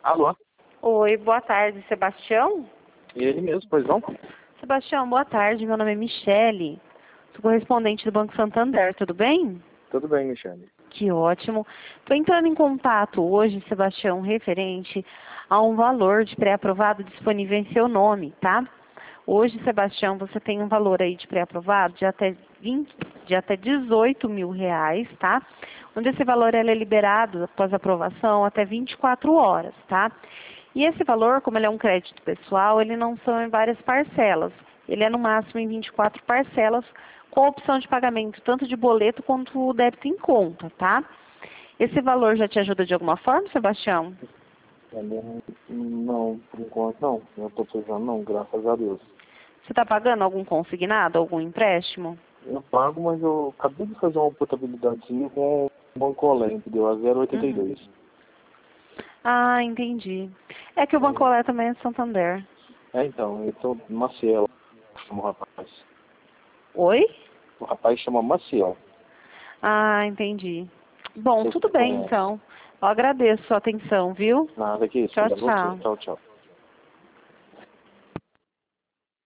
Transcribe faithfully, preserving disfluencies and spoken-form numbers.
Alô? Oi, boa tarde, Sebastião? Ele mesmo, pois não? Sebastião, boa tarde, meu nome é Michele, sou correspondente do Banco Santander, tudo bem? Tudo bem, Michele. Que ótimo. Estou entrando em contato hoje, Sebastião, referente a um valor de pré-aprovado disponível em seu nome, tá? Hoje, Sebastião, você tem um valor aí de pré-aprovado de até vinte, de até dezoito mil reais, tá? Onde esse valor ele é liberado após aprovação até vinte e quatro horas, tá? E esse valor, como ele é um crédito pessoal, ele não são em várias parcelas. Ele é no máximo em vinte e quatro parcelas, com a opção de pagamento tanto de boleto quanto o débito em conta, tá? Esse valor já te ajuda de alguma forma, Sebastião? Também não, por enquanto não. Não estou precisando não, graças a Deus. Você está pagando algum consignado, algum empréstimo? Eu pago, mas eu acabei de fazer uma portabilidadezinha com o Bancolé, entendeu? A zero oitenta e Uhum. dois. Ah, entendi. É que o Banco É, Olé também é Santander. é então, eu tô Maciel, chama o rapaz. Oi? O rapaz chama Maciel. Ah, entendi. Bom, Não sei se tudo você bem conhece. então. Eu agradeço a sua atenção, viu? Nada que isso, Tchau, obrigado a você. tchau. Tchau, tchau.